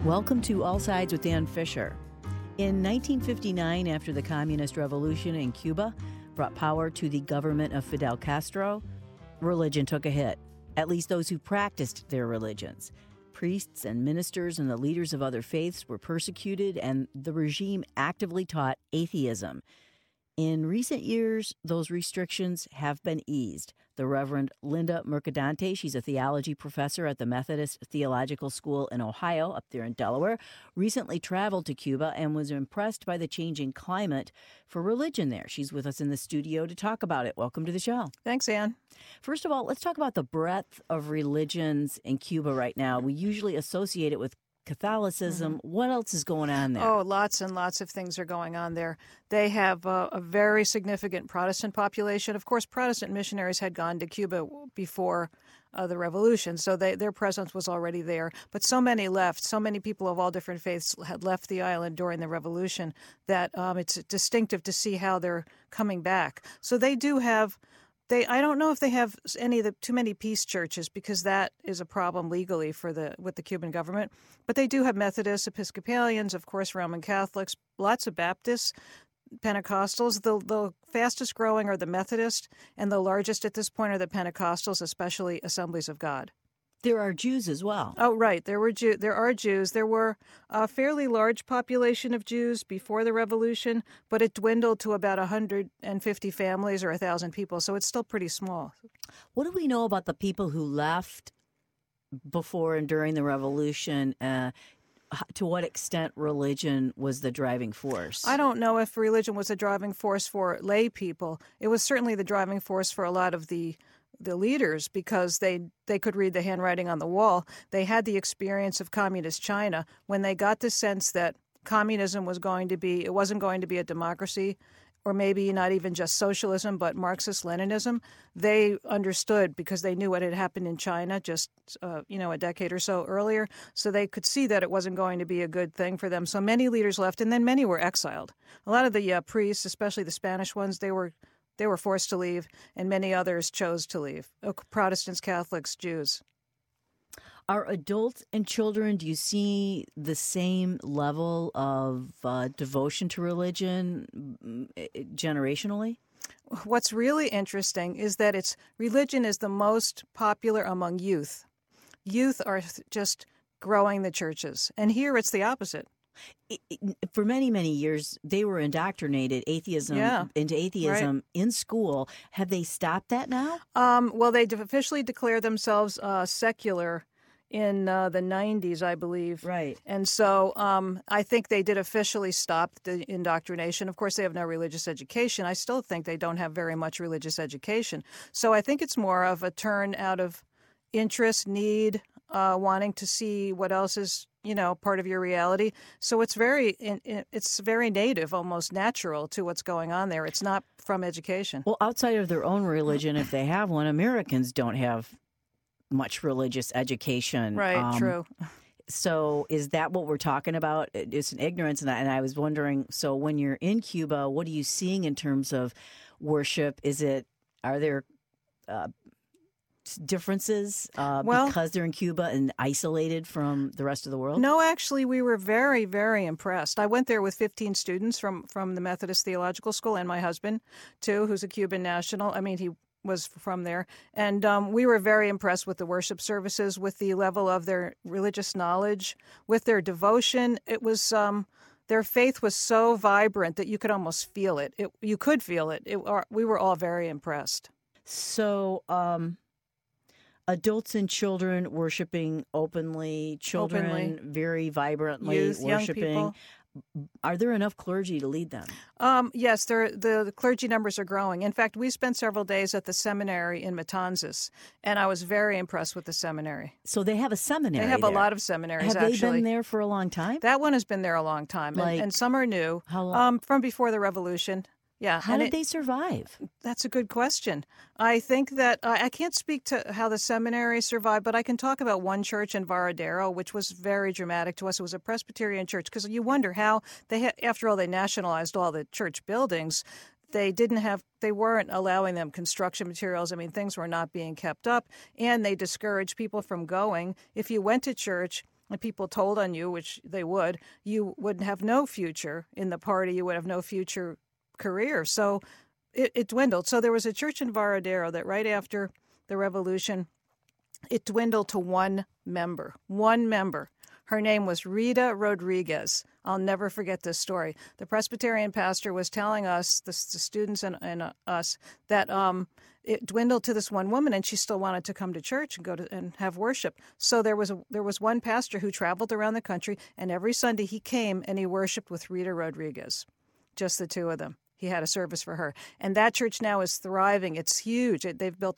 Welcome to All Sides with Dan Fisher. In 1959, after the Communist Revolution in Cuba brought power to the government of Fidel Castro, religion took a hit, at least those who practiced their religions. Priests and ministers and the leaders of other faiths were persecuted, and the regime actively taught atheism. In recent years, those restrictions have been eased. The Reverend Linda Mercadante, she's a theology professor at the Methodist Theological School in Ohio, up there in Delaware, recently traveled to Cuba and was impressed by the changing climate for religion there. She's with us in the studio to talk about it. Welcome to the show. Thanks, Ann. First of all, let's talk about the breadth of religions in Cuba right now. We usually associate it with Catholicism. What else is going on there? Oh, lots and lots of things are going on there. They have a very significant Protestant population. Of course, Protestant missionaries had gone to Cuba before the revolution, so their presence was already there. But so many left. So many people of all different faiths had left the island during the revolution that it's distinctive to see how they're coming back. So they do have. I don't know if they have too many peace churches, because that is a problem legally with the Cuban government. But they do have Methodists, Episcopalians, of course, Roman Catholics, lots of Baptists, Pentecostals. The fastest growing are the Methodists, and the largest at this point are the Pentecostals, especially Assemblies of God. There are Jews as well. Oh, right. There are Jews. There were a fairly large population of Jews before the revolution, but it dwindled to about 150 families or 1,000 people, so it's still pretty small. What do we know about the people who left before and during the revolution? To what extent religion was the driving force? I don't know if religion was a driving force for lay people. It was certainly the driving force for a lot of the leaders, because they could read the handwriting on the wall. They had the experience of communist China. When they got the sense that communism wasn't going to be a democracy, or maybe not even just socialism, but Marxist-Leninism, they understood, because they knew what had happened in China just a decade or so earlier. So they could see that it wasn't going to be a good thing for them. So many leaders left, and then many were exiled. A lot of the priests, especially the Spanish ones, they were forced to leave, and many others chose to leave. Protestants, Catholics, Jews. Are adults and children, do you see the same level of devotion to religion generationally? What's really interesting is that religion is the most popular among youth. Youth are just growing the churches, and here it's the opposite. For many, many years, they were indoctrinated into atheism right. in school. Have they stopped that now? Well, they officially declared themselves secular in the 90s, I believe. Right. And so I think they did officially stop the indoctrination. Of course, they have no religious education. I still think they don't have very much religious education. So I think it's more of a turn out of interest, need, wanting to see what else is part of your reality. So it's very native, almost natural to what's going on there. It's not from education. Well, outside of their own religion, if they have one, Americans don't have much religious education. Right, true. So is that what we're talking about? It's an ignorance. And I was wondering, so when you're in Cuba, what are you seeing in terms of worship? Are there differences because they're in Cuba and isolated from the rest of the world? No, actually, we were very, very impressed. I went there with 15 students from the Methodist Theological School, and my husband, too, who's a Cuban national. I mean, he was from there. And we were very impressed with the worship services, with the level of their religious knowledge, with their devotion. It was their faith was so vibrant that you could almost feel it. You could feel it. We were all very impressed. So adults and children worshiping openly, children very vibrantly Youth, worshiping. Young people. Are there enough clergy to lead them? Yes, the clergy numbers are growing. In fact, we spent several days at the seminary in Matanzas, and I was very impressed with the seminary. So they have a seminary. They have there. A lot of seminaries, Have actually. they been there for a long time? That one has been there a long time, and some are new. How long? From before the revolution. Yeah. How did they survive? That's a good question. I think that I can't speak to how the seminary survived, but I can talk about one church in Varadero, which was very dramatic to us. It was a Presbyterian church, because you wonder how after all, they nationalized all the church buildings. They weren't allowing them construction materials. I mean, things were not being kept up, and they discouraged people from going. If you went to church, and people told on you, which they would, you would have no future in the party. You would have no future career. So it dwindled. So there was a church in Varadero that right after the revolution, it dwindled to one member. Her name was Rita Rodriguez. I'll never forget this story. The Presbyterian pastor was telling us, the students and us, that it dwindled to this one woman, and she still wanted to come to church and go to and have worship. So there was one pastor who traveled around the country, and every Sunday he came and he worshiped with Rita Rodriguez, just the two of them. He had a service for her. And that church now is thriving. It's huge. They've built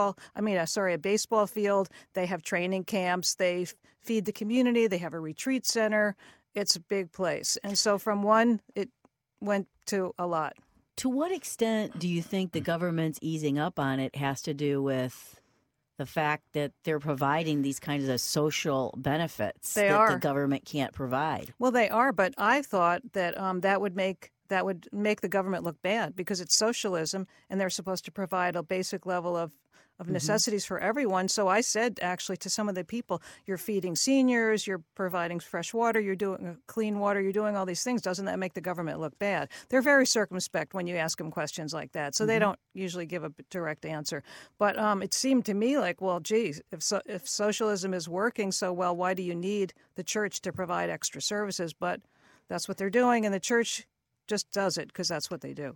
a baseball field. They have training camps. They feed the community. They have a retreat center. It's a big place. And so from one, it went to a lot. To what extent do you think the government's easing up on it has to do with the fact that they're providing these kinds of social benefits the government can't provide? Well, they are, but I thought that that would make the government look bad because it's socialism and they're supposed to provide a basic level of necessities for everyone. So I said actually to some of the people, you're feeding seniors, you're providing fresh water, you're doing clean water, you're doing all these things. Doesn't that make the government look bad? They're very circumspect when you ask them questions like that. So they don't usually give a direct answer. But it seemed to me like, well, geez, if socialism is working so well, why do you need the church to provide extra services? But that's what they're doing, and the church just does it because that's what they do.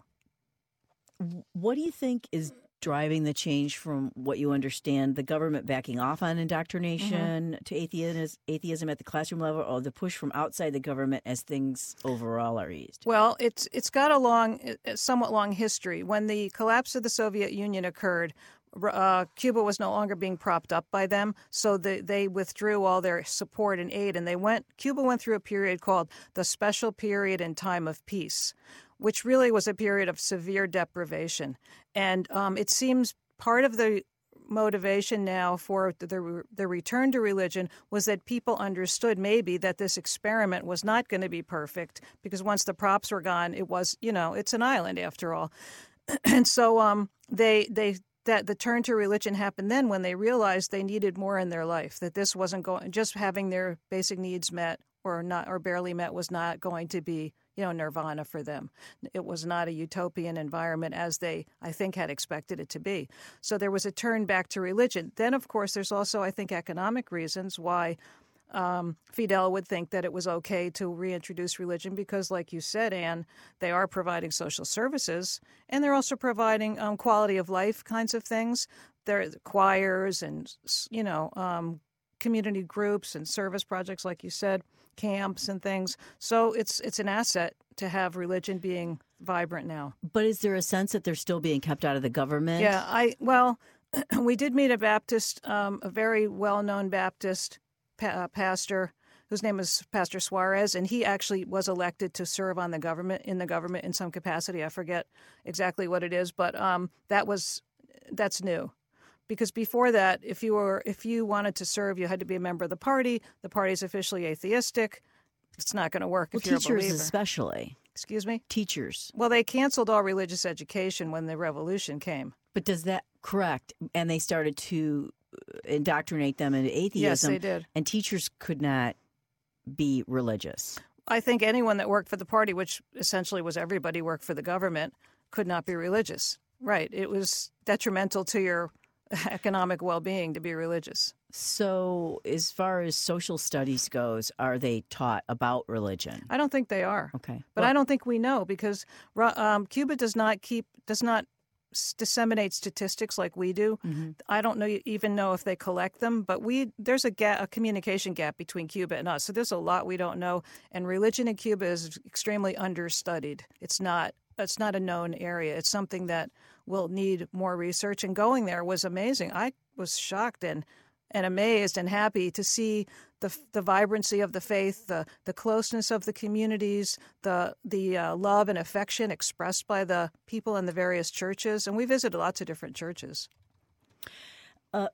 What do you think is driving the change from what you understand, the government backing off on indoctrination to atheism at the classroom level, or the push from outside the government as things overall are eased? Well, it's got a somewhat long history. When the collapse of the Soviet Union occurred, Cuba was no longer being propped up by them, so they withdrew all their support and aid, and Cuba went through a period called the Special Period in Time of Peace, which really was a period of severe deprivation. And it seems part of the motivation now for the return to religion was that people understood maybe that this experiment was not going to be perfect, because once the props were gone, it was, it's an island after all. And so that the turn to religion happened then when they realized they needed more in their life, that this wasn't going, just having their basic needs met or barely met was not going to be, nirvana for them. It was not a utopian environment as they, I think, had expected it to be. So there was a turn back to religion. Then, of course, there's also, I think, economic reasons why Fidel would think that it was okay to reintroduce religion because, like you said, Anne, they are providing social services and they're also providing quality of life kinds of things. There are choirs and, community groups and service projects, like you said, camps and things. So it's an asset to have religion being vibrant now. But is there a sense that they're still being kept out of the government? Yeah, we did meet a Baptist, a very well-known Baptist pastor whose name is Pastor Suarez, and he actually was elected to serve on the government in some capacity. I forget exactly what it is, but that's new. Because before that, if you wanted to serve, you had to be a member of the party. The party's officially atheistic. It's not going to work if you're a believer. Teachers especially. Excuse me? Teachers. Well, they canceled all religious education when the revolution came. But does that correct? And they started to indoctrinate them into atheism. Yes, they did. And teachers could not be religious. I think anyone that worked for the party, which essentially was everybody worked for the government, could not be religious. Right. It was detrimental to your economic well-being to be religious. So as far as social studies goes, are they taught about religion? I don't think they are. Okay. But I don't think we know because Cuba does not disseminate statistics like we do. Mm-hmm. I don't even know if they collect them, but there's a communication gap between Cuba and us. So there's a lot we don't know, and religion in Cuba is extremely understudied. It's not a known area. It's something that will need more research, and going there was amazing. I was shocked and amazed and happy to see the vibrancy of the faith, the closeness of the communities, the love and affection expressed by the people in the various churches. And we visited lots of different churches. In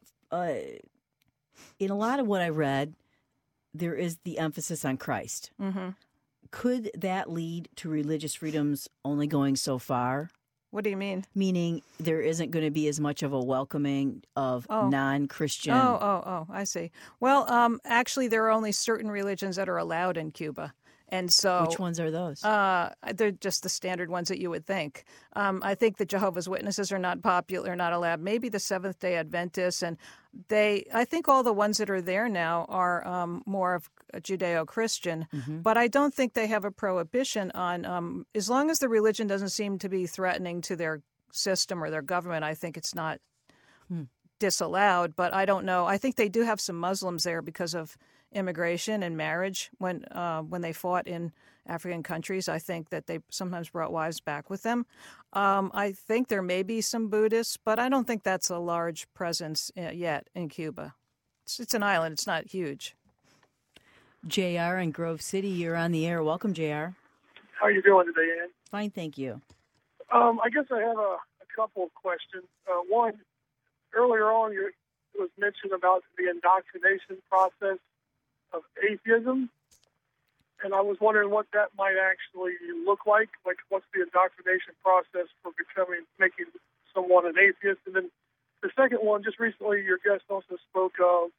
a lot of what I read, there is the emphasis on Christ. Mm-hmm. Could that lead to religious freedoms only going so far? What do you mean? Meaning there isn't going to be as much of a welcoming of non-Christian. I see. Well, actually, there are only certain religions that are allowed in Cuba. And so, which ones are those? They're just the standard ones that you would think. I think the Jehovah's Witnesses are not popular, not allowed. Maybe the Seventh-day Adventists, and I think all the ones that are there now are more of Judeo-Christian. Mm-hmm. But I don't think they have a prohibition on, as long as the religion doesn't seem to be threatening to their system or their government. I think it's not disallowed. But I don't know. I think they do have some Muslims there because of immigration and marriage. When they fought in African countries, I think that they sometimes brought wives back with them. I think there may be some Buddhists, but I don't think that's a large presence yet in Cuba. It's an island. It's not huge. JR in Grove City, you're on the air. Welcome, JR. How are you doing today, Ann? Fine, thank you. I guess I have a couple of questions. One, earlier on, it was mentioned about the indoctrination process of atheism, and I was wondering what that might actually look like. Like, what's the indoctrination process for making someone an atheist? And then the second one, just recently, your guest also spoke of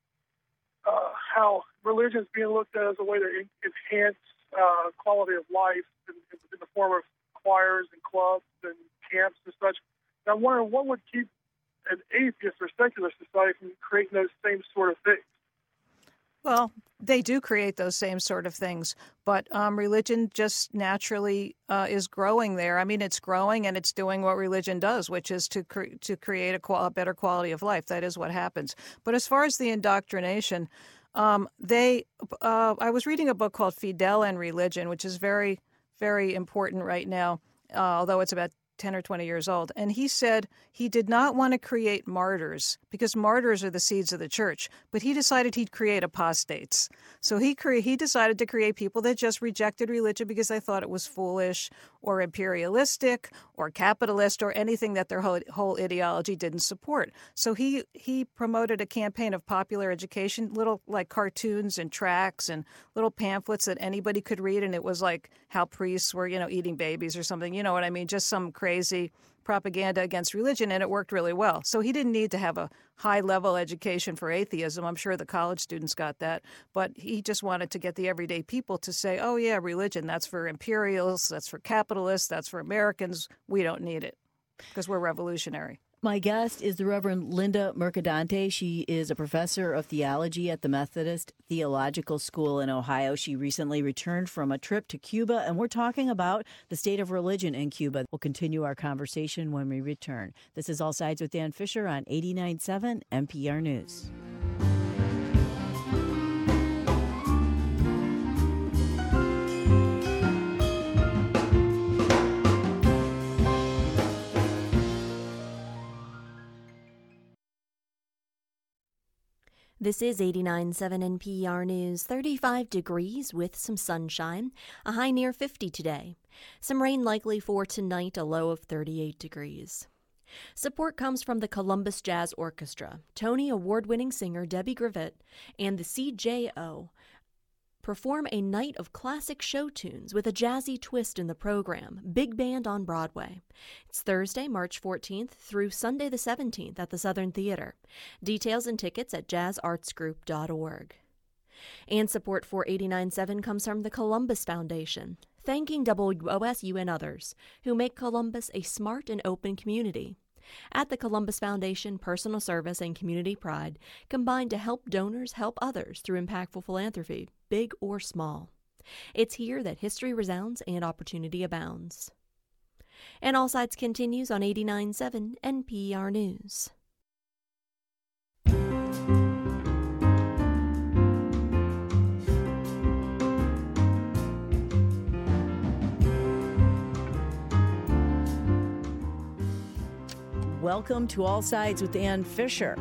how religion is being looked at as a way to enhance quality of life in the form of choirs and clubs and camps and such. And I'm wondering what would keep an atheist or secular society from creating those same sort of things. Well, they do create those same sort of things, but religion just naturally is growing there. I mean, it's growing and it's doing what religion does, which is to create a better quality of life. That is what happens. But as far as the indoctrination, I was reading a book called Fidel and Religion, which is very, very important right now, although it's about 10 or 20 years old. And he said he did not want to create martyrs because martyrs are the seeds of the church, but he decided he'd create apostates. So he decided to create people that just rejected religion because they thought it was foolish or imperialistic or capitalist or anything that their whole ideology didn't support. So he promoted a campaign of popular education, little like cartoons and tracts and little pamphlets that anybody could read. And it was like how priests were, eating babies or something. You know what I mean? Just some crazy propaganda against religion, and it worked really well. So he didn't need to have a high-level education for atheism. I'm sure the college students got that, but he just wanted to get the everyday people to say, oh, yeah, religion, that's for imperialists, that's for capitalists, that's for Americans. We don't need it because we're revolutionary. My guest is the Reverend Linda Mercadante. She is a professor of theology at the Methodist Theological School in Ohio. She recently returned from a trip to Cuba, and we're talking about the state of religion in Cuba. We'll continue our conversation when we return. This is All Sides with Dan Fisher on 89.7 NPR News. This is 89.7 NPR News. 35 degrees with some sunshine. A high near 50 today. Some rain likely for tonight, a low of 38 degrees. Support comes from the Columbus Jazz Orchestra. Tony Award-winning singer Debbie Griffith and the CJO perform a night of classic show tunes with a jazzy twist in the program, Big Band on Broadway. It's Thursday, March 14th through Sunday the 17th at the Southern Theater. Details and tickets at jazzartsgroup.org. And support for 89.7 comes from the Columbus Foundation, thanking WOSU and others who make Columbus a smart and open community. At the Columbus Foundation, personal service and community pride combine to help donors help others through impactful philanthropy, big or small. It's here that history resounds and opportunity abounds. And All Sides continues on 89.7 NPR News. Welcome to All Sides with Dan Fisher.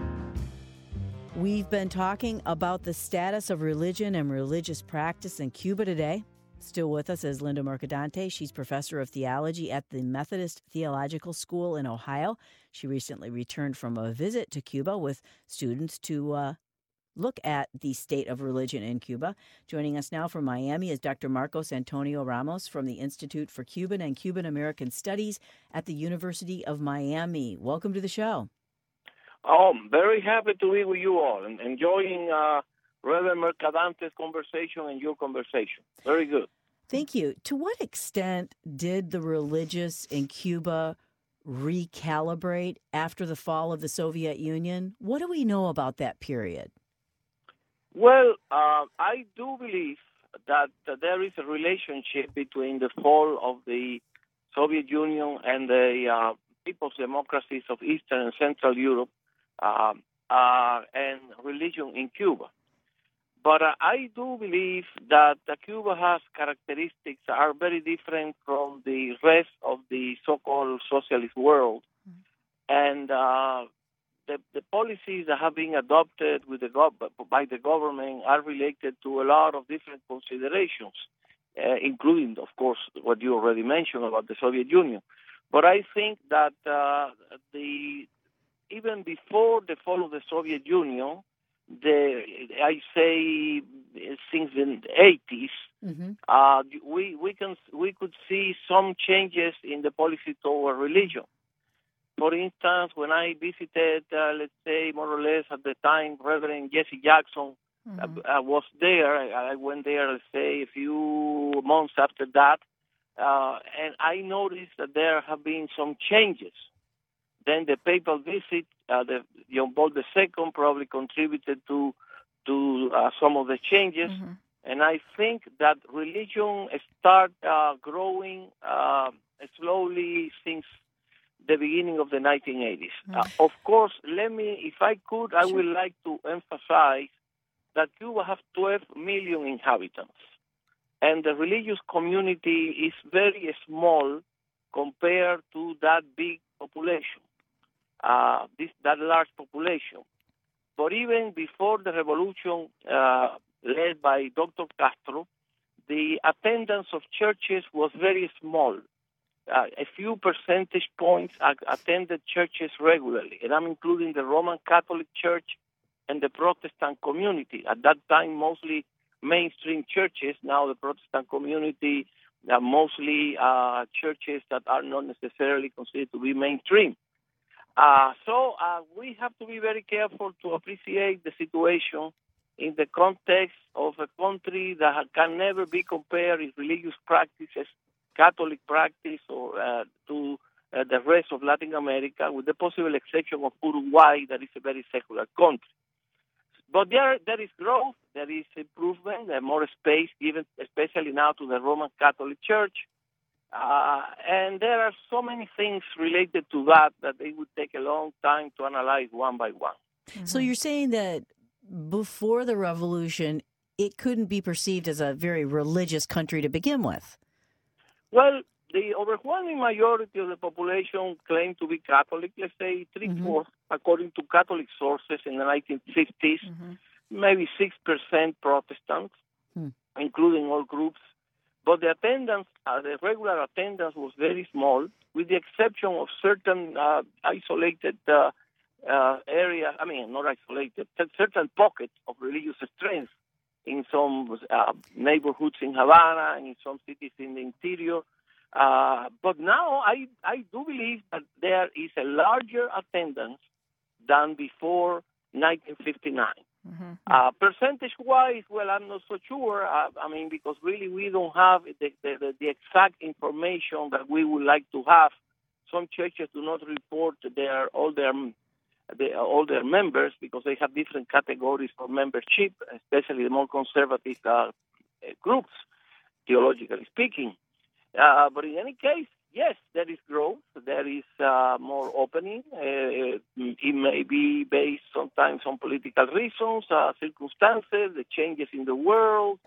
We've been talking about the status of religion and religious practice in Cuba today. Still with us is Linda Mercadante. She's professor of theology at the Methodist Theological School in Ohio. She recently returned from a visit to Cuba with students to look at the state of religion in Cuba. Joining us now from Miami is Dr. Marcos Antonio Ramos from the Institute for Cuban and Cuban American Studies at the University of Miami. Welcome to the show. Oh, I'm very happy to be with you all and enjoying Reverend Mercadante's conversation and your conversation. Very good. Thank you. To what extent did the religious in Cuba recalibrate after the fall of the Soviet Union? What do we know about that period? Well, I do believe that there is a relationship between the fall of the Soviet Union and the people's democracies of Eastern and Central Europe and religion in Cuba. But I do believe that Cuba has characteristics that are very different from the rest of the so-called socialist world. And the policies that have been adopted with by the government are related to a lot of different considerations, including, of course, what you already mentioned about the Soviet Union. But I think that even before the fall of the Soviet Union, I say since the 80s, we could see some changes in the policy toward religion. For instance, when I visited, let's say more or less at the time, Reverend Jesse Jackson was there. I went there, let's say, a few months after that, and I noticed that there have been some changes. Then the papal visit, John Paul II probably contributed to some of the changes. And I think that religion started growing slowly since the beginning of the 1980s. Of course, if I could, I would like to emphasize that Cuba has 12 million inhabitants. And the religious community is very small compared to that big population. That large population. But even before the revolution led by Dr. Castro, the attendance of churches was very small. A few percentage points attended churches regularly, and I'm including the Roman Catholic Church and the Protestant community. At that time, mostly mainstream churches. Now the Protestant community are mostly churches that are not necessarily considered to be mainstream. So we have to be very careful to appreciate the situation in the context of a country that can never be compared in religious practices, Catholic practice, or to the rest of Latin America, with the possible exception of Uruguay, that is a very secular country. But there is growth, there is improvement, there more space given, especially now to the Roman Catholic Church. And there are so many things related to that it would take a long time to analyze one by one. So you're saying that before the revolution, it couldn't be perceived as a very religious country to begin with? Well, the overwhelming majority of the population claimed to be Catholic, let's say three-fourths, according to Catholic sources in the 1950s, maybe 6% Protestants, including all groups. But the attendance, the regular attendance was very small, with the exception of certain isolated areas, not isolated, certain pockets of religious strength in some neighborhoods in Havana and in some cities in the interior. But now I do believe that there is a larger attendance than before 1959. Percentage-wise, well, I'm not so sure. Because really we don't have the exact information that we would like to have. Some churches do not report all their members because they have different categories for membership, especially the more conservative groups, theologically speaking. But in any case, yes, there is growth. There is more opening. It may be based sometimes on political reasons, circumstances, the changes in the world.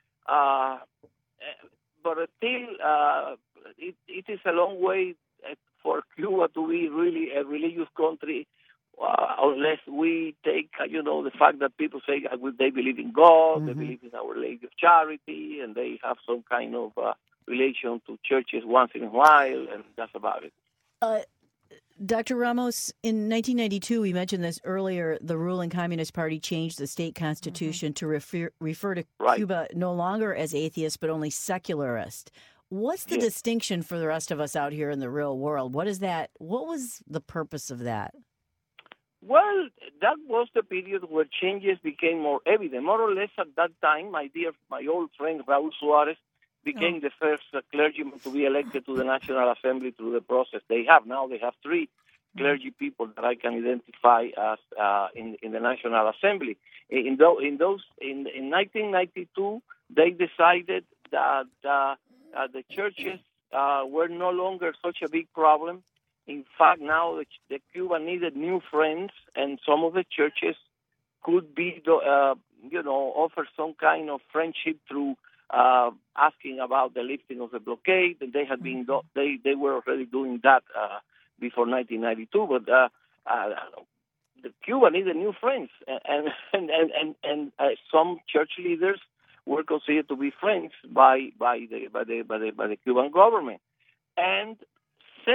But still, it is a long way for Cuba to be really a religious country, unless we take, the fact that people say they believe in God, they believe in Our Lady of Charity, and they have some kind of relation to churches once in a while, and that's about it. Dr. Ramos, in 1992, we mentioned this earlier, the ruling Communist Party changed the state constitution to refer to Cuba no longer as atheist, but only secularist. What's the distinction for the rest of us out here in the real world? What is that? What was the purpose of that? Well, that was the period where changes became more evident. More or less at that time, my old friend Raul Suarez became the first clergyman to be elected to the National Assembly through the process they have. Now they have 3 clergy people that I can identify as in the National Assembly. In 1992, they decided that the churches were no longer such a big problem. In fact, now the Cuba needed new friends, and some of the churches could be, offer some kind of friendship through asking about the lifting of the blockade. And they had been they were already doing that before 1992. But the Cuba needed new friends, and some church leaders were considered to be friends by the Cuban government, and a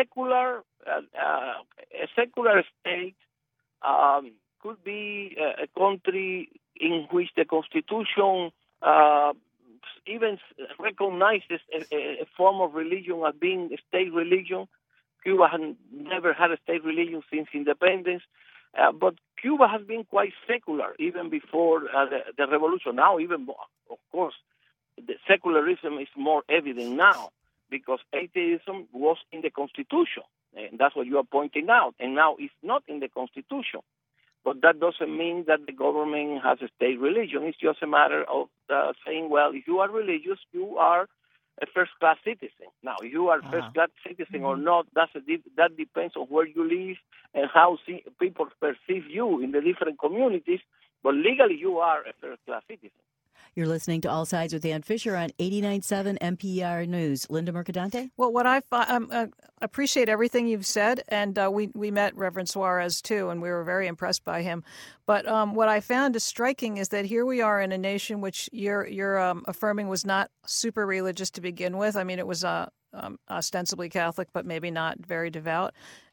secular state could be a country in which the Constitution even recognizes a form of religion as being a state religion. Cuba had never had a state religion since independence, but Cuba has been quite secular even before the revolution. Now, even more, of course, the secularism is more evident now, because atheism was in the Constitution, and that's what you are pointing out. And now it's not in the Constitution. But that doesn't mean that the government has a state religion. It's just a matter of saying, well, if you are religious, you are a first-class citizen. Now, if you are a first-class citizen or not, that depends on where you live and how people perceive you in the different communities. But legally, you are a first-class citizen. You're listening to All Sides with Ann Fisher on 89.7 NPR News. Linda Mercadante? Well, what I appreciate everything you've said, and we met Reverend Suarez, too, and we were very impressed by him. But what I found is striking is that here we are in a nation which you're affirming was not super religious to begin with. I mean, it was ostensibly Catholic, but maybe not very devout.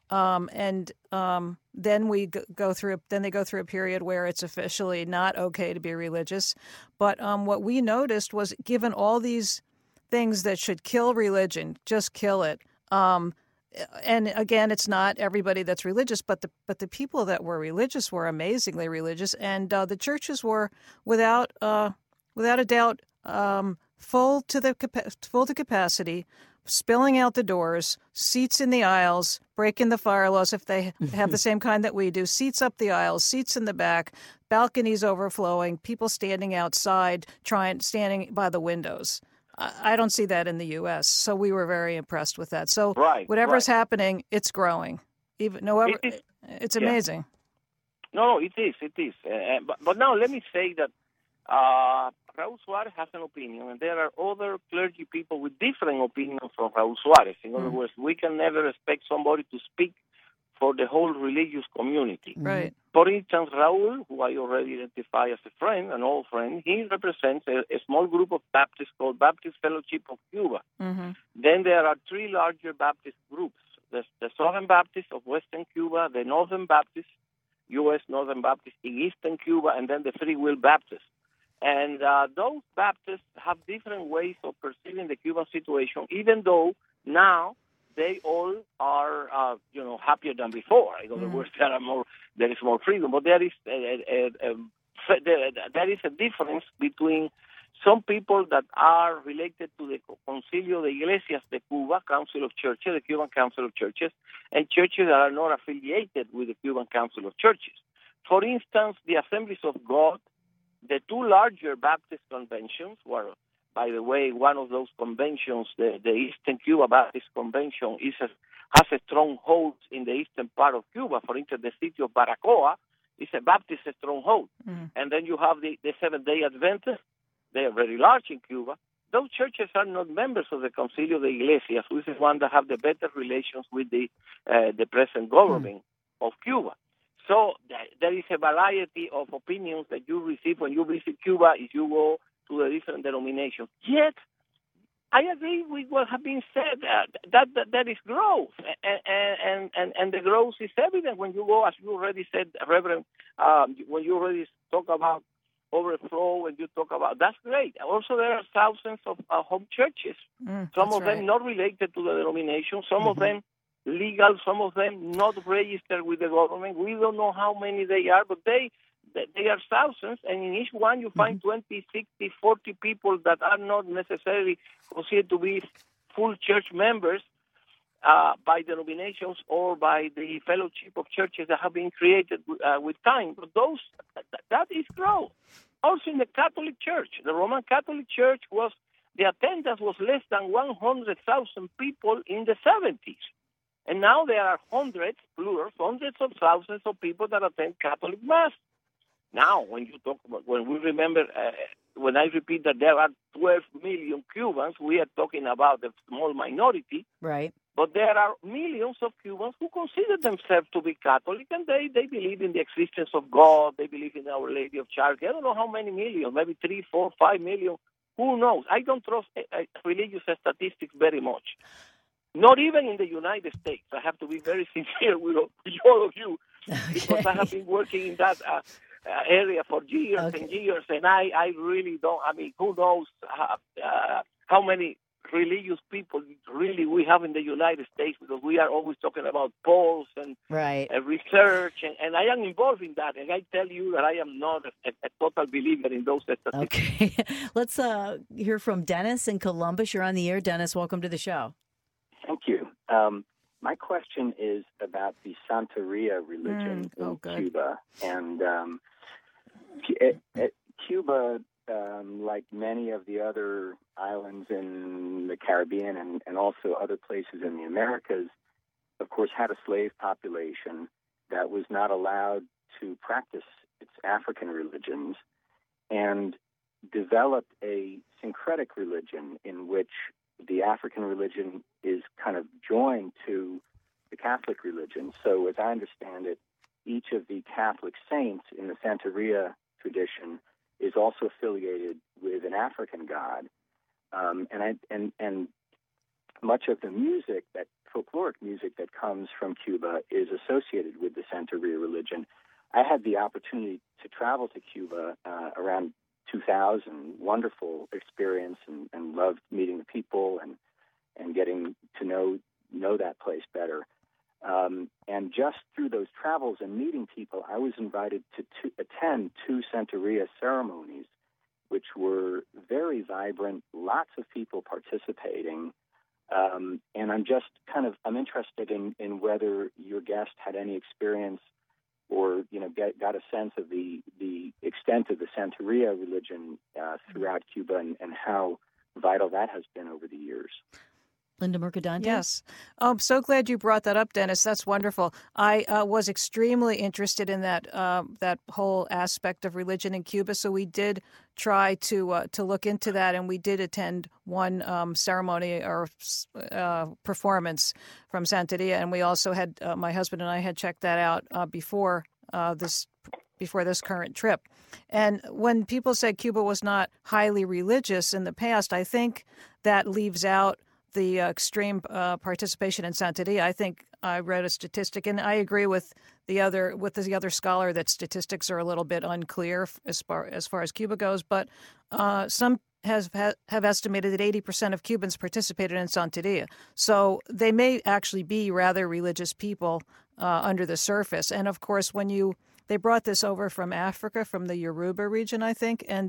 Then they go through a period where it's officially not okay to be religious. But what we noticed was, given all these things that should kill religion, just kill it. And again, it's not everybody that's religious, but the people that were religious were amazingly religious, and the churches were without a doubt full to capacity. Spilling out the doors, seats in the aisles, breaking the fire laws if they have the same kind that we do, seats up the aisles, seats in the back, balconies overflowing, people standing outside, standing by the windows. I don't see that in the U.S., so we were very impressed with that. So whatever's happening, it's growing. It's amazing. No, it is. But now let me say that Raul Suarez has an opinion, and there are other clergy people with different opinions from Raul Suarez. In other words, we can never expect somebody to speak for the whole religious community. Right. For instance, Raul, who I already identify as a friend, an old friend, he represents a small group of Baptists called Baptist Fellowship of Cuba. Mm-hmm. Then there are 3 larger Baptist groups: the Southern Baptist of Western Cuba, the Northern Baptist, U.S. Northern Baptist in Eastern Cuba, and then the Free Will Baptist. And those Baptists have different ways of perceiving the Cuban situation, even though now they all are, happier than before. In other words, there is more freedom. But there is a difference between some people that are related to the Concilio de Iglesias de Cuba, Council of Churches, the Cuban Council of Churches, and churches that are not affiliated with the Cuban Council of Churches. For instance, the Assemblies of God, the 2 larger Baptist conventions were, by the way, one of those conventions, the Eastern Cuba Baptist Convention, has a stronghold in the eastern part of Cuba. For instance, the city of Baracoa is a Baptist stronghold. Mm-hmm. And then you have the Seventh-day Adventists. They are very large in Cuba. Those churches are not members of the Concilio de Iglesias, which is one that have the better relations with the present government of Cuba. So there is a variety of opinions that you receive when you visit Cuba if you go to the different denominations. Yet, I agree with what has been said, that is growth. And and the growth is evident when you go, as you already said, Reverend, when you already talk about overflow and you talk about, that's great. Also, there are thousands of home churches, some of them not related to the denomination, some of them legal, some of them not registered with the government. We don't know how many they are, but they are thousands, and in each one you find 20, 60, 40 people that are not necessarily considered to be full church members by denominations or by the fellowship of churches that have been created with time. But that is growth. Also in the Catholic Church, the Roman Catholic Church the attendance was less than 100,000 people in the 70s. And now there are hundreds of thousands of people that attend Catholic Mass. Now, when I repeat that there are 12 million Cubans, we are talking about a small minority. Right. But there are millions of Cubans who consider themselves to be Catholic, and they believe in the existence of God. They believe in Our Lady of Charity. I don't know how many millions, maybe 3, 4, 5 million. Who knows? I don't trust religious statistics very much. Not even in the United States. I have to be very sincere with all of you, because I have been working in that area for years and years, and I really don't. I mean, who knows how many religious people really we have in the United States, because we are always talking about polls and research, and I am involved in that, and I tell you that I am not a total believer in those statistics. Okay. Let's hear from Dennis in Columbus. You're on the air. Dennis, welcome to the show. Thank you. My question is about the Santeria religion in Cuba. And Cuba, like many of the other islands in the Caribbean and also other places in the Americas, of course, had a slave population that was not allowed to practice its African religions, and developed a syncretic religion in which the African religion is kind of joined to the Catholic religion. So as I understand it, each of the Catholic saints in the Santeria tradition is also affiliated with an African god. And much of the music, that folkloric music that comes from Cuba, is associated with the Santeria religion. I had the opportunity to travel to Cuba around 2000, wonderful experience, and loved meeting the people and getting to know that place better. And just through those travels and meeting people, I was invited to attend 2 Santeria ceremonies, which were very vibrant, lots of people participating. And I'm interested in whether your guest had any experience or, got a sense of the extent of the Santeria religion throughout Cuba and how vital that has been over the years. Linda Mercadante? Yes. I'm so glad you brought that up, Dennis. That's wonderful. I was extremely interested in that whole aspect of religion in Cuba, so we did try to look into that, and we did attend one ceremony or performance from Santeria, and we also had my husband and I had checked that out before this current trip. And when people say Cuba was not highly religious in the past, I think that leaves out the extreme participation in Santeria. I think I read a statistic, and I agree with the other scholar that statistics are a little bit unclear as far as Cuba goes. But some have estimated that 80% of Cubans participated in Santeria. So they may actually be rather religious people under the surface. And of course, they brought this over from Africa, from the Yoruba region, I think, and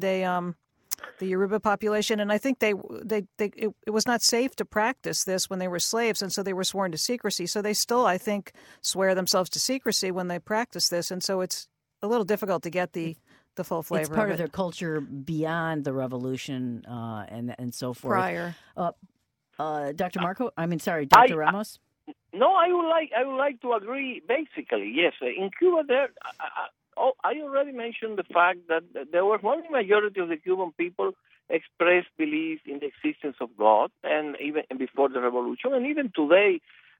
the Yoruba population, and I think it was not safe to practice this when they were slaves, and so they were sworn to secrecy. So they still, I think, swear themselves to secrecy when they practice this, and so it's a little difficult to get the full flavor of it. It's part of their culture beyond the revolution and so forth. Prior. Dr. Ramos? No, I would like to agree. Basically, yes. In Cuba, I already mentioned the fact that the overwhelming majority of the Cuban people expressed belief in the existence of God, and even before the revolution, and even today,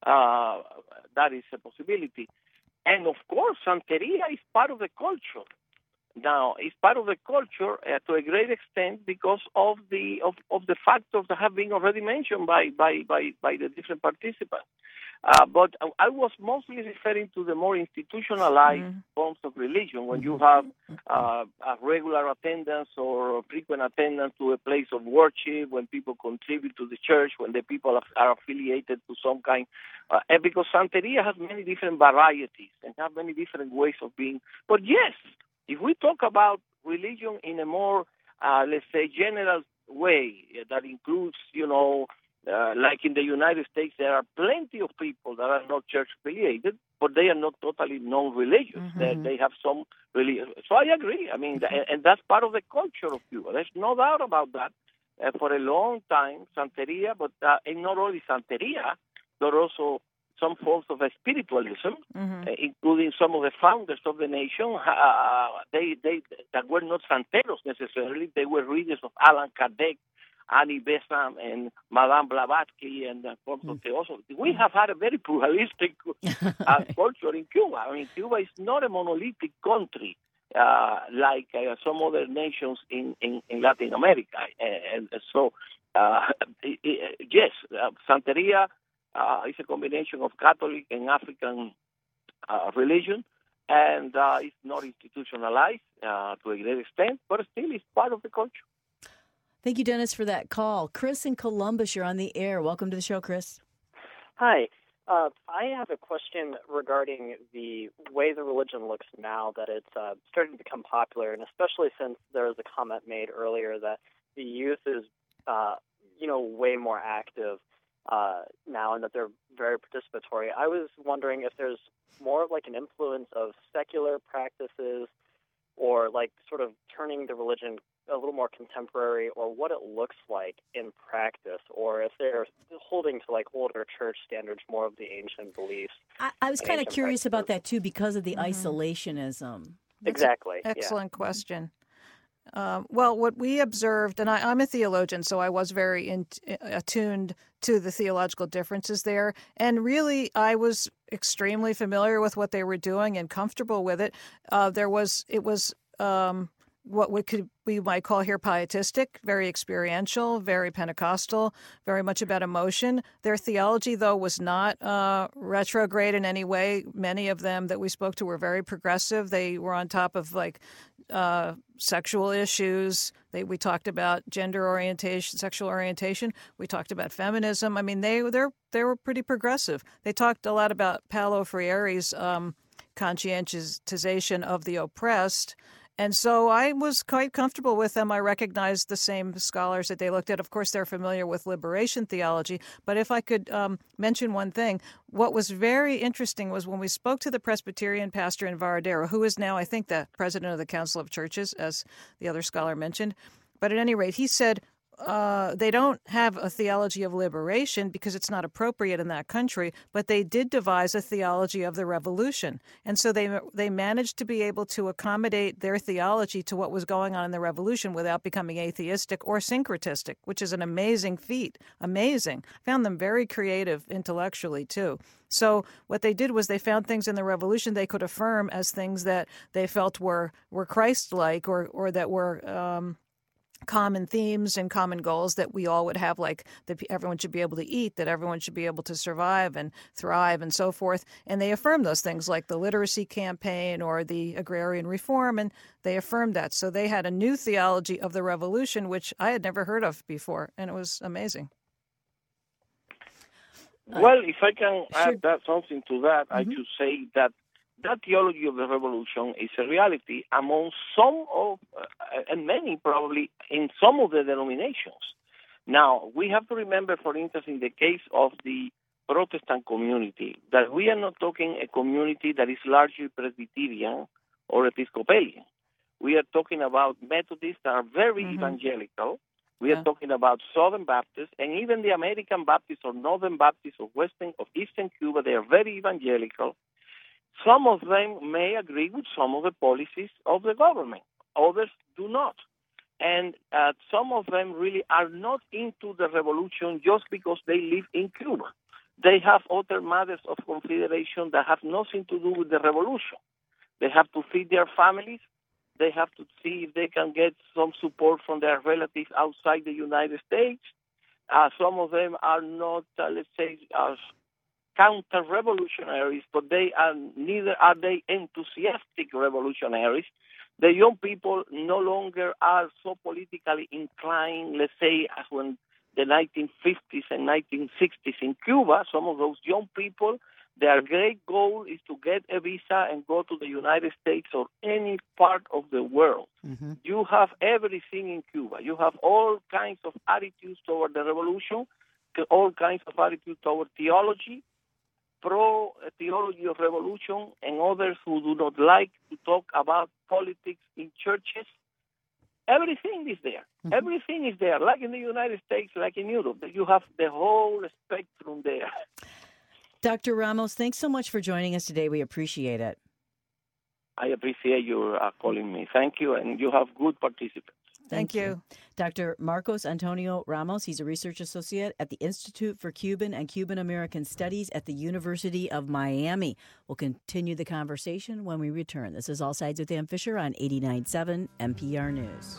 that is a possibility. And of course, Santeria is part of the culture. Now, it's part of the culture to a great extent because of the factors that have been already mentioned by the different participants. But I was mostly referring to the more institutionalized forms of religion, when you have a regular attendance or frequent attendance to a place of worship, when people contribute to the church, when the people are affiliated to some kind. And because Santeria has many different varieties and have many different ways of being. But yes, if we talk about religion in a more, let's say, general way that includes, like in the United States, there are plenty of people that are not church-affiliated, but they are not totally non-religious. They have some religion. So I agree. I mean, and that's part of the culture of Cuba. There's no doubt about that. For a long time, Santeria, but and not only Santeria, but also some forms of spiritualism, including some of the founders of the nation. They that were not Santeros necessarily. They were readers of Allan Kardec, Annie Besant, and Madame Blavatsky, and forms of theosophy. We have had a very pluralistic culture in Cuba. I mean, Cuba is not a monolithic country like some other nations in Latin America. And so, yes, Santeria is a combination of Catholic and African religion, and it's not institutionalized to a great extent, but still it's part of the culture. Thank you, Dennis, for that call. Chris in Columbus, you're on the air. Welcome to the show, Chris. Hi. I have a question regarding the way the religion looks now that it's starting to become popular, and especially since there was a comment made earlier that the youth is, way more active now and that they're very participatory. I was wondering if there's more of like an influence of secular practices or like sort of turning the religion a little more contemporary, or what it looks like in practice, or if they're holding to like older church standards, more of the ancient beliefs. I was kind of curious about that too, because of the isolationism. Exactly. Excellent question. Well, what we observed, and I'm a theologian, so I was very attuned to the theological differences there. And really, I was extremely familiar with what they were doing and comfortable with it. It was what we might call here pietistic, very experiential, very Pentecostal, very much about emotion. Their theology, though, was not retrograde in any way. Many of them that we spoke to were very progressive. They were on top of sexual issues. We talked about gender orientation, sexual orientation. We talked about feminism. I mean, they were pretty progressive. They talked a lot about Paulo Freire's conscientization of the oppressed. And so I was quite comfortable with them. I recognized the same scholars that they looked at. Of course, they're familiar with liberation theology. But if I could mention one thing, what was very interesting was when we spoke to the Presbyterian pastor in Varadero, who is now, I think, the president of the Council of Churches, as the other scholar mentioned. But at any rate, he said they don't have a theology of liberation because it's not appropriate in that country, but they did devise a theology of the revolution. And so they managed to be able to accommodate their theology to what was going on in the revolution without becoming atheistic or syncretistic, which is an amazing feat. Amazing. Found them very creative intellectually, too. So what they did was they found things in the revolution they could affirm as things that they felt were Christ-like or that were common themes and common goals that we all would have, like that everyone should be able to eat, that everyone should be able to survive and thrive and so forth. And they affirmed those things like the literacy campaign or the agrarian reform, and they affirmed that. So they had a new theology of the revolution, which I had never heard of before, and it was amazing. Well, if I can add something to that, I should say that theology of the revolution is a reality among some of, and many probably, in some of the denominations. Now, we have to remember, for instance, in the case of the Protestant community, that we are not talking a community that is largely Presbyterian or Episcopalian. We are talking about Methodists that are very evangelical. We are talking about Southern Baptists, and even the American Baptists or Northern Baptists of Eastern Cuba, they are very evangelical. Some of them may agree with some of the policies of the government. Others do not. And some of them really are not into the revolution just because they live in Cuba. They have other matters of consideration that have nothing to do with the revolution. They have to feed their families. They have to see if they can get some support from their relatives outside the United States. Some of them are not, let's say, counter-revolutionaries, but neither are they enthusiastic revolutionaries. The young people no longer are so politically inclined, let's say, as when the 1950s and 1960s in Cuba. Some of those young people, their great goal is to get a visa and go to the United States or any part of the world. Mm-hmm. You have everything in Cuba. You have all kinds of attitudes toward the revolution, all kinds of attitudes toward theology, pro-theology of revolution, and others who do not like to talk about politics in churches. Everything is there. Mm-hmm. Everything is there, like in the United States, like in Europe. You have the whole spectrum there. Dr. Ramos, thanks so much for joining us today. We appreciate it. I appreciate you calling me. Thank you, and you have good participants. Thank you. Dr. Marcos Antonio Ramos, he's a research associate at the Institute for Cuban and Cuban American Studies at the University of Miami. We'll continue the conversation when we return. This is All Sides with Dan Fisher on 89.7 NPR News.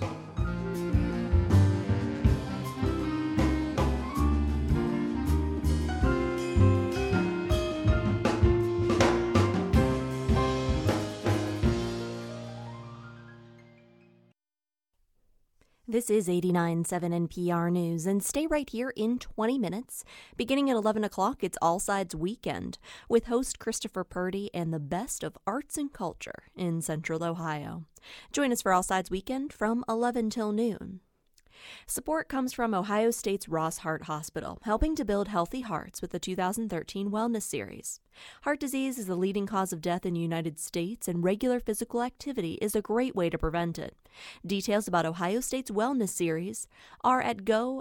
This is 89.7 NPR News, and stay right here in 20 minutes. Beginning at 11 o'clock, it's All Sides Weekend, with host Christopher Purdy and the best of arts and culture in Central Ohio. Join us for All Sides Weekend from 11 till noon. Support comes from Ohio State's Ross Heart Hospital, helping to build healthy hearts with the 2013 Wellness Series. Heart disease is the leading cause of death in the United States, and regular physical activity is a great way to prevent it. Details about Ohio State's Wellness Series are at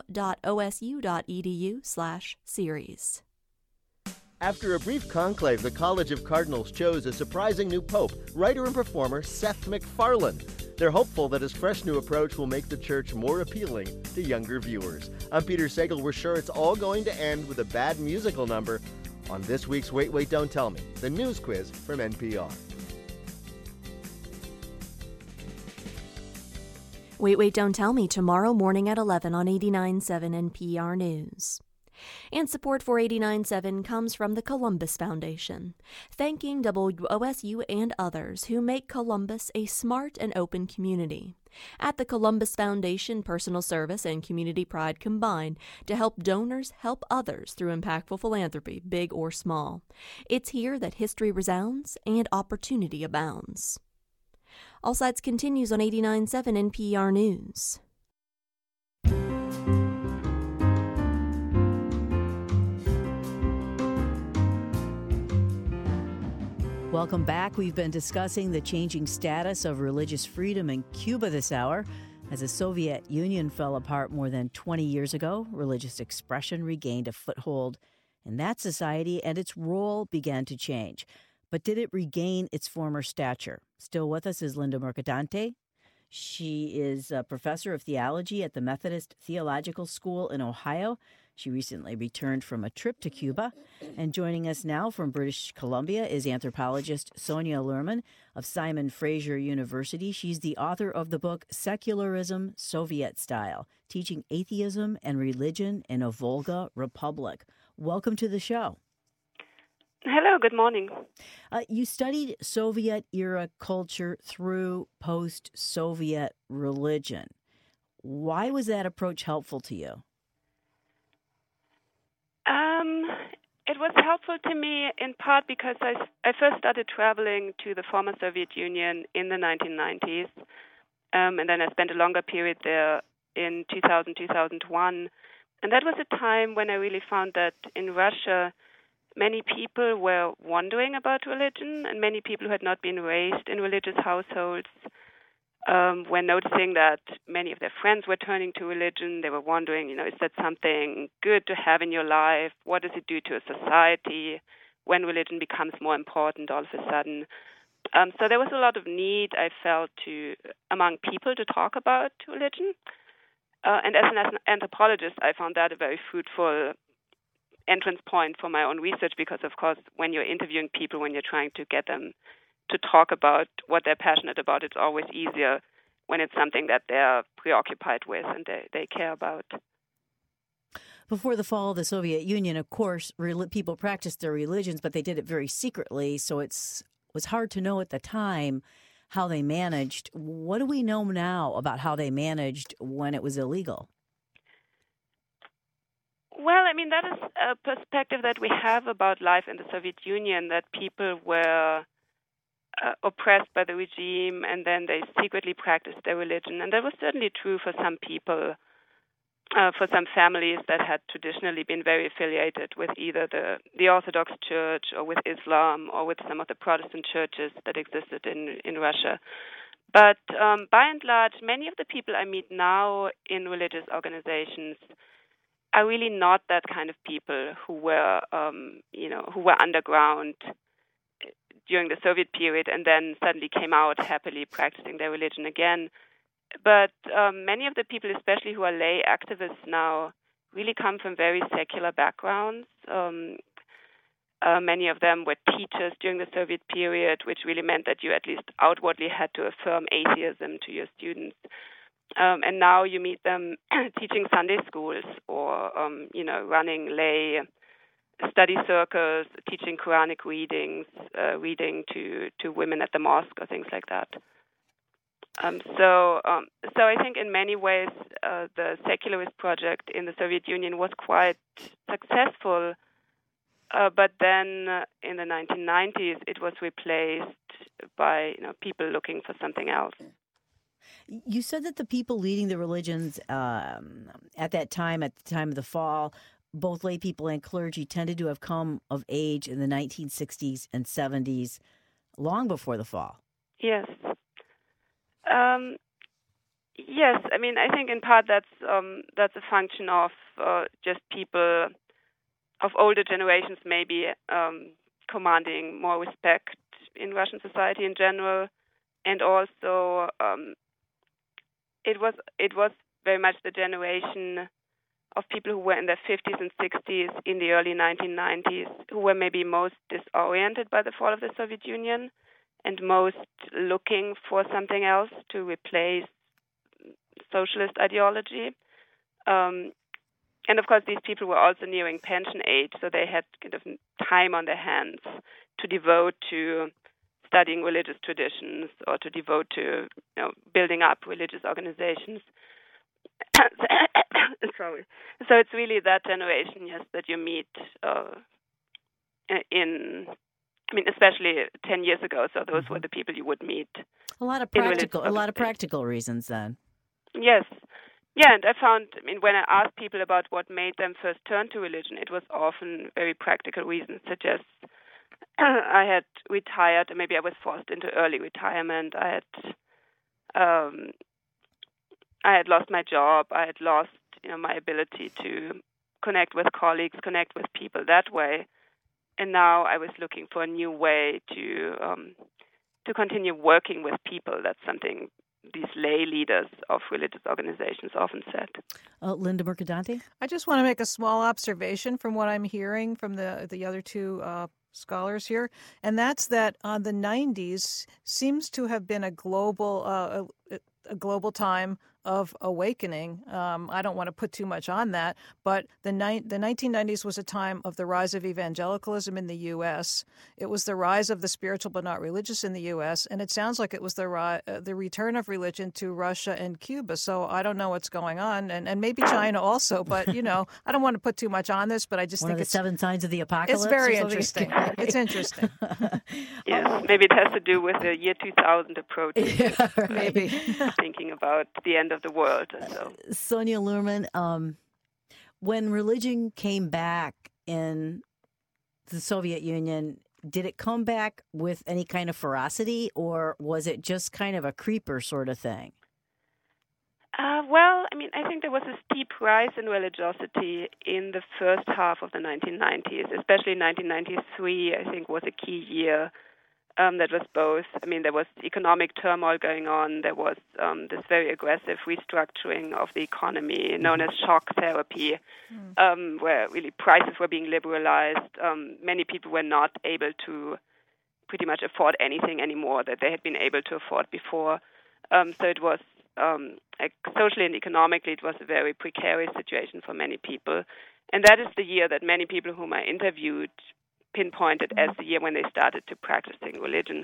go.osu.edu/series. After a brief conclave, the College of Cardinals chose a surprising new pope, writer and performer Seth MacFarlane. They're hopeful that his fresh new approach will make the church more appealing to younger viewers. I'm Peter Sagal. We're sure it's all going to end with a bad musical number on this week's Wait, Wait, Don't Tell Me, the news quiz from NPR. Wait, Wait, Don't Tell Me tomorrow morning at 11 on 89.7 NPR News. And support for 89.7 comes from the Columbus Foundation, thanking WOSU and others who make Columbus a smart and open community. At the Columbus Foundation, personal service and community pride combine to help donors help others through impactful philanthropy, big or small. It's here that history resounds and opportunity abounds. All Sides continues on 89.7 NPR News. Welcome back. We've been discussing the changing status of religious freedom in Cuba this hour. As the Soviet Union fell apart more than 20 years ago, religious expression regained a foothold in that society, and its role began to change. But did it regain its former stature? Still with us is Linda Mercadante. She is a professor of theology at the Methodist Theological School in Ohio. She recently returned from a trip to Cuba. And joining us now from British Columbia is anthropologist Sonia Luhrmann of Simon Fraser University. She's the author of the book Secularism, Soviet Style, Teaching Atheism and Religion in a Volga Republic. Welcome to the show. Hello, good morning. You studied Soviet-era culture through post-Soviet religion. Why was that approach helpful to you? It was helpful to me in part because I first started traveling to the former Soviet Union in the 1990s, and then I spent a longer period there in 2000, 2001. And that was a time when I really found that in Russia, many people were wondering about religion, and many people who had not been raised in religious households were noticing that many of their friends were turning to religion. They were wondering, is that something good to have in your life? What does it do to a society when religion becomes more important all of a sudden? So there was a lot of need, I felt, among people to talk about religion. And as an anthropologist, I found that a very fruitful entrance point for my own research because, of course, when you're interviewing people, when you're trying to get them to talk about what they're passionate about, it's always easier when it's something that they're preoccupied with and they care about. Before the fall of the Soviet Union, of course, people practiced their religions, but they did it very secretly, so it was hard to know at the time how they managed. What do we know now about how they managed when it was illegal? Well, I mean, that is a perspective that we have about life in the Soviet Union, that people were oppressed by the regime, and then they secretly practiced their religion. And that was certainly true for some people, for some families that had traditionally been very affiliated with either the Orthodox Church or with Islam or with some of the Protestant churches that existed in Russia. But by and large, many of the people I meet now in religious organizations are really not that kind of people who were, who were underground during the Soviet period and then suddenly came out happily practicing their religion again. But many of the people, especially who are lay activists now, really come from very secular backgrounds. Many of them were teachers during the Soviet period, which really meant that you at least outwardly had to affirm atheism to your students. And now you meet them teaching Sunday schools or, running lay study circles, teaching Quranic readings, reading to women at the mosque or things like that. So I think in many ways the secularist project in the Soviet Union was quite successful, but then in the 1990s it was replaced by people looking for something else. You said that the people leading the religions at the time of the fall, both lay people and clergy, tended to have come of age in the 1960s and 70s, long before the fall. Yes. Yes, I mean, I think in part that's a function of just people of older generations maybe commanding more respect in Russian society in general, and also it was very much the generation of people who were in their 50s and 60s in the early 1990s who were maybe most disoriented by the fall of the Soviet Union and most looking for something else to replace socialist ideology. And of course, these people were also nearing pension age, so they had kind of time on their hands to devote to studying religious traditions or to devote to building up religious organizations. Sorry. So it's really that generation, yes, that you meet especially 10 years ago. So those were the people you would meet. A lot of practical reasons then. Yes. Yeah, and I found, when I asked people about what made them first turn to religion, it was often very practical reasons, such as I had retired, or maybe I was forced into early retirement. I had lost my job. I had lost, my ability to connect with colleagues, connect with people that way. And now I was looking for a new way to continue working with people. That's something these lay leaders of religious organizations often said. Linda Mercadante? I just want to make a small observation from what I'm hearing from the other two scholars here, and that's that the 90s seems to have been a global time of awakening. I don't want to put too much on that, but the 1990s was a time of the rise of evangelicalism in the U.S. It was the rise of the spiritual but not religious in the U.S., and it sounds like it was the return of religion to Russia and Cuba. So I don't know what's going on, and maybe China also, but, I don't want to put too much on this, but I just think it's 7 signs of the apocalypse. It's very interesting. It's interesting. Yes, maybe it has to do with the year 2000 approach. Yeah, right. Maybe. Thinking about the end of the world. So. Sonia Luhrmann, when religion came back in the Soviet Union, did it come back with any kind of ferocity, or was it just kind of a creeper sort of thing? I think there was a steep rise in religiosity in the first half of the 1990s, especially 1993, I think, was a key year. That was both, there was economic turmoil going on. There was this very aggressive restructuring of the economy known as shock therapy, where really prices were being liberalized. Many people were not able to pretty much afford anything anymore that they had been able to afford before. So it was, socially and economically, it was a very precarious situation for many people. And that is the year that many people whom I interviewed pinpointed as the year when they started to practicing religion.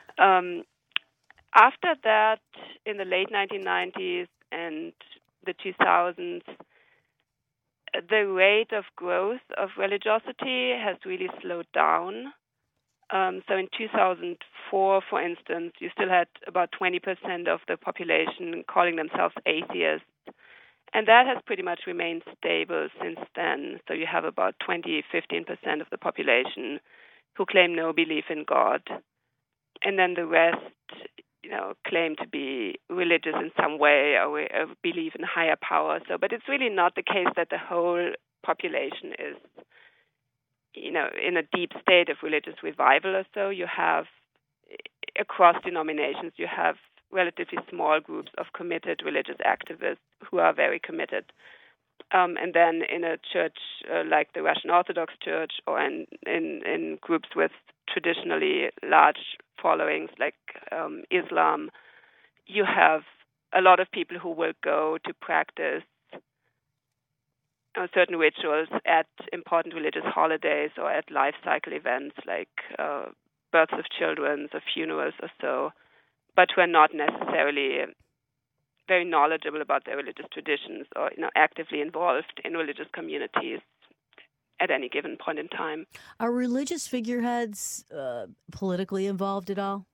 After that, in the late 1990s and the 2000s, the rate of growth of religiosity has really slowed down. So in 2004, for instance, you still had about 20% of the population calling themselves atheists. And that has pretty much remained stable since then. So you have about 15% of the population who claim no belief in God. And then the rest, claim to be religious in some way or believe in higher power. But it's really not the case that the whole population is, in a deep state of religious revival or so. You have, across denominations, you have relatively small groups of committed religious activists who are very committed. And then in a church like the Russian Orthodox Church or in groups with traditionally large followings like Islam, you have a lot of people who will go to practice certain rituals at important religious holidays or at life cycle events like births of children or funerals or so, but who are not necessarily very knowledgeable about their religious traditions or actively involved in religious communities at any given point in time. Are religious figureheads politically involved at all?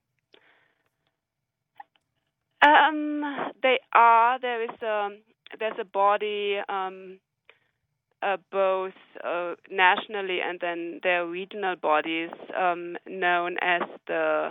They are. There's a body both nationally and then there are regional bodies known as the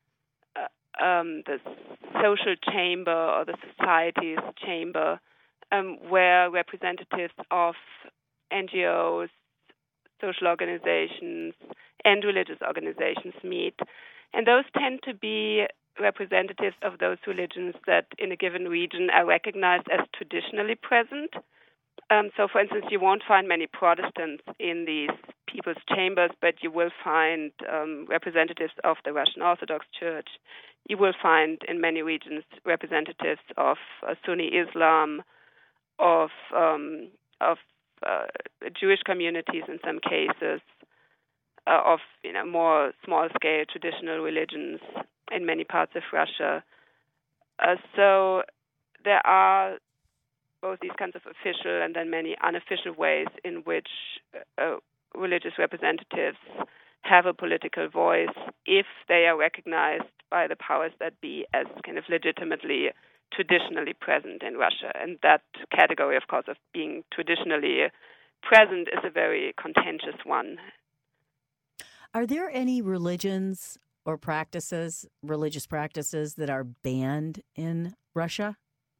social chamber or the society's chamber, where representatives of NGOs, social organizations, and religious organizations meet. And those tend to be representatives of those religions that in a given region are recognized as traditionally present. So, for instance, you won't find many Protestants in these people's chambers, but you will find representatives of the Russian Orthodox Church. You will find in many regions representatives of Sunni Islam, of Jewish communities in some cases, of more small-scale traditional religions in many parts of Russia. So there are both these kinds of official and then many unofficial ways in which religious representatives have a political voice if they are recognized by the powers that be as kind of legitimately traditionally present in Russia. And that category, of course, of being traditionally present is a very contentious one. Are there any religions or religious practices that are banned in Russia?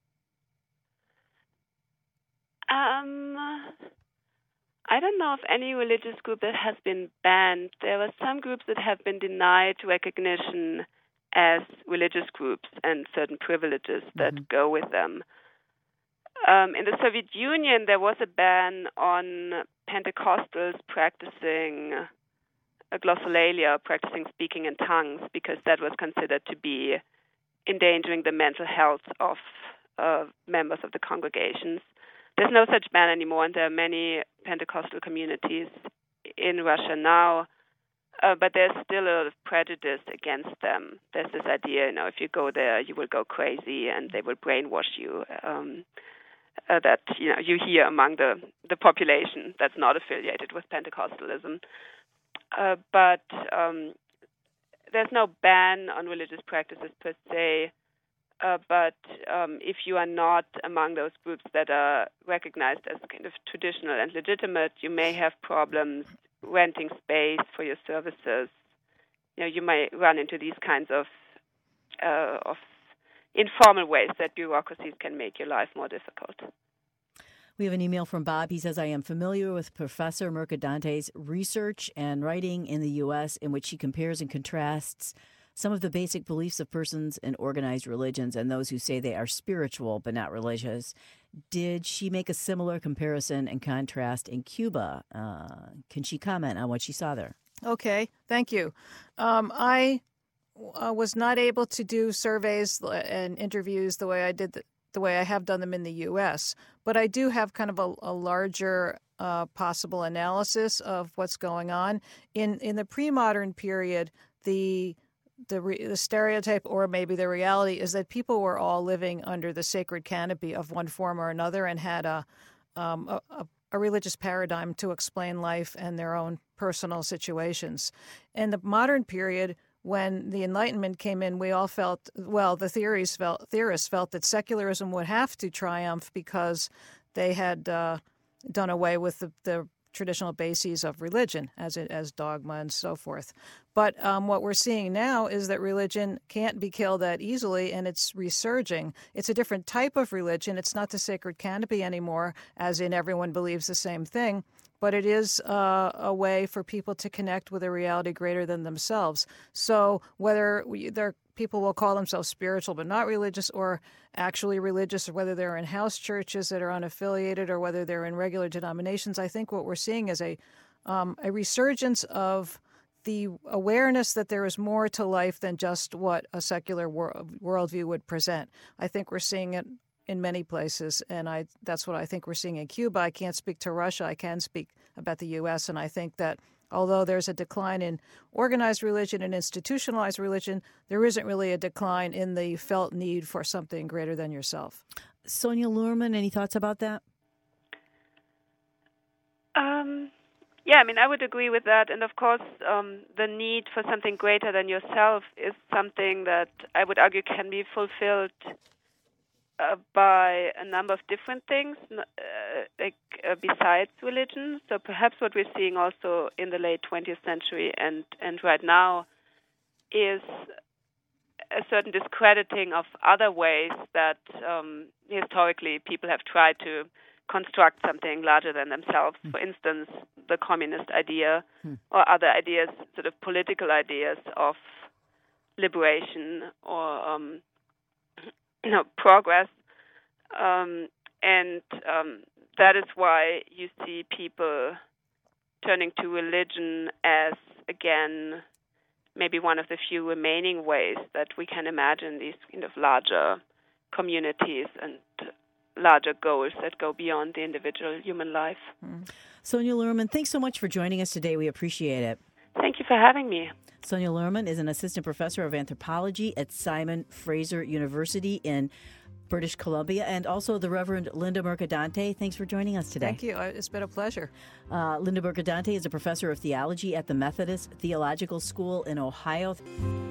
I don't know of any religious group that has been banned. There are some groups that have been denied recognition as religious groups and certain privileges that go with them. In the Soviet Union, there was a ban on Pentecostals practicing glossolalia, practicing speaking in tongues, because that was considered to be endangering the mental health of members of the congregations. There's no such ban anymore, and there are many Pentecostal communities in Russia now, but there's still a lot of prejudice against them. There's this idea, if you go there, you will go crazy, and they will brainwash you. That you hear among the population that's not affiliated with Pentecostalism. But there's no ban on religious practices per se. But if you are not among those groups that are recognized as kind of traditional and legitimate, you may have problems renting space for your services. You may run into these kinds of informal ways that bureaucracies can make your life more difficult. We have an email from Bob. He says, I am familiar with Professor Mercadante's research and writing in the U.S. in which he compares and contrasts some of the basic beliefs of persons in organized religions and those who say they are spiritual but not religious. Did she make a similar comparison and contrast in Cuba? Can she comment on what she saw there? Okay, thank you. I was not able to do surveys and interviews the way I did the way I have done them in the U.S., but I do have kind of a larger possible analysis of what's going on. In the pre-modern period, the stereotype, or maybe the reality, is that people were all living under the sacred canopy of one form or another and had a religious paradigm to explain life and their own personal situations. In the modern period, when the Enlightenment came in, we all felt, well, the theorists felt that secularism would have to triumph because they had done away with the traditional bases of religion as dogma and so forth. But what we're seeing now is that religion can't be killed that easily, and it's resurging. It's a different type of religion. It's not the sacred canopy anymore, as in everyone believes the same thing, but it is a way for people to connect with a reality greater than themselves. So whether people will call themselves spiritual but not religious, or actually religious, or whether they're in house churches that are unaffiliated, or whether they're in regular denominations, I think what we're seeing is a resurgence of the awareness that there is more to life than just what a secular worldview would present. I think we're seeing it in many places, and that's what I think we're seeing in Cuba. I can't speak to Russia. I can speak about the U.S., and I think that although there's a decline in organized religion and institutionalized religion, there isn't really a decline in the felt need for something greater than yourself. Sonia Luhrmann, any thoughts about that? Yeah, I mean, I would agree with that. And of course, the need for something greater than yourself is something that I would argue can be fulfilled by a number of different things, besides religion. So perhaps what we're seeing also in the late 20th century and right now is a certain discrediting of other ways that historically people have tried to construct something larger than themselves. For instance, the communist idea or other ideas, sort of political ideas of liberation or progress. And that is why you see people turning to religion as, again, maybe one of the few remaining ways that we can imagine these kind of larger communities and larger goals that go beyond the individual human life. Sonia Luhrmann, thanks so much for joining us today. We appreciate it. Thank you for having me. Sonia Luhrmann is an assistant professor of anthropology at Simon Fraser University in British Columbia, and also the Reverend Linda Mercadante. Thanks for joining us today. Thank you. It's been a pleasure. Linda Mercadante is a professor of theology at the Methodist Theological School in Ohio.